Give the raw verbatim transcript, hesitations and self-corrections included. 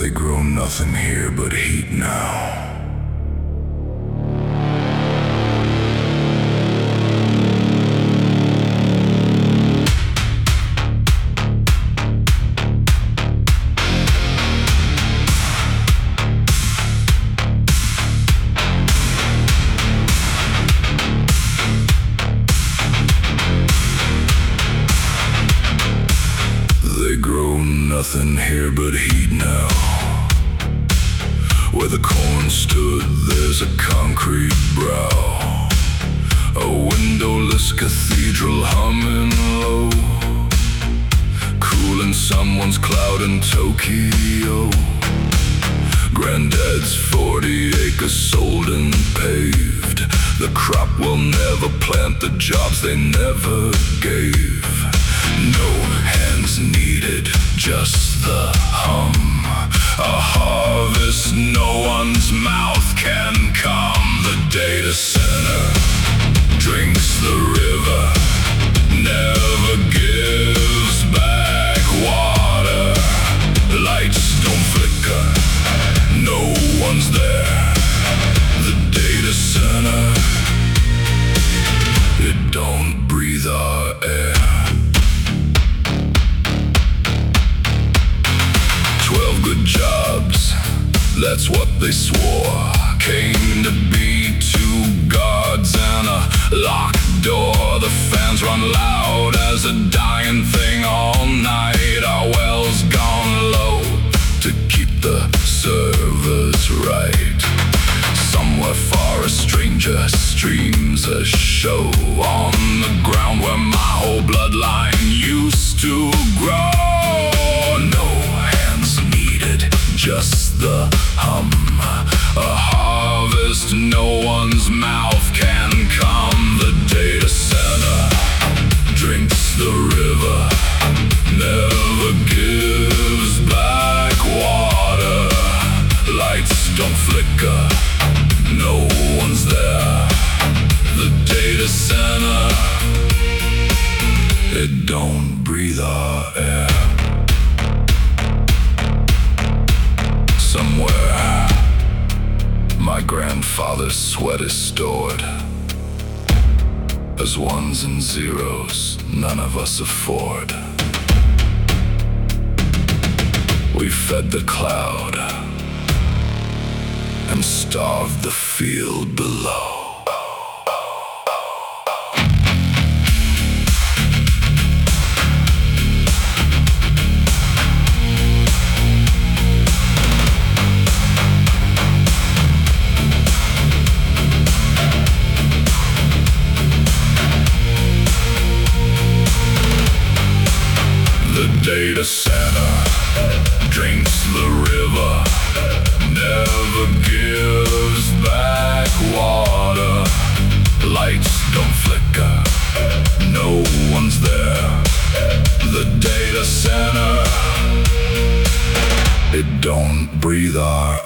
They grow nothing here but heat now. They grow nothing here but heat now. Where the corn stood, there's a concrete brow, a windowless cathedral humming low, cooling someone's cloud in Tokyo. Granddad's forty acres sold and paved. The crop will never plant the jobs they never gave. No hands needed, just the hum. A harvest no one's mouth can come. The data center drinks the river, never gives back water. Lights don't flicker, no one's there. The data center, it don't breathe our air. Twelve good jobs, that's what they swore. Came to be two guards and a locked door. The fans run loud as a dying thing all night. Our well's gone low to keep the servers right. Somewhere far a stranger streams a show on the ground where my whole bloodline used to grow. No hands needed, just the hum. A harvest no one's mouth can come. The data center drinks the river, never gives back water. Lights don't flicker, no one's there. The data center, it don't breathe our air. Somewhere, my grandfather's sweat is stored. As ones and zeros, none of us afford. We fed the cloud and starved the field below. The data center drinks the river, never gives back water. Lights don't flicker, no one's there. The data center, it don't breathe our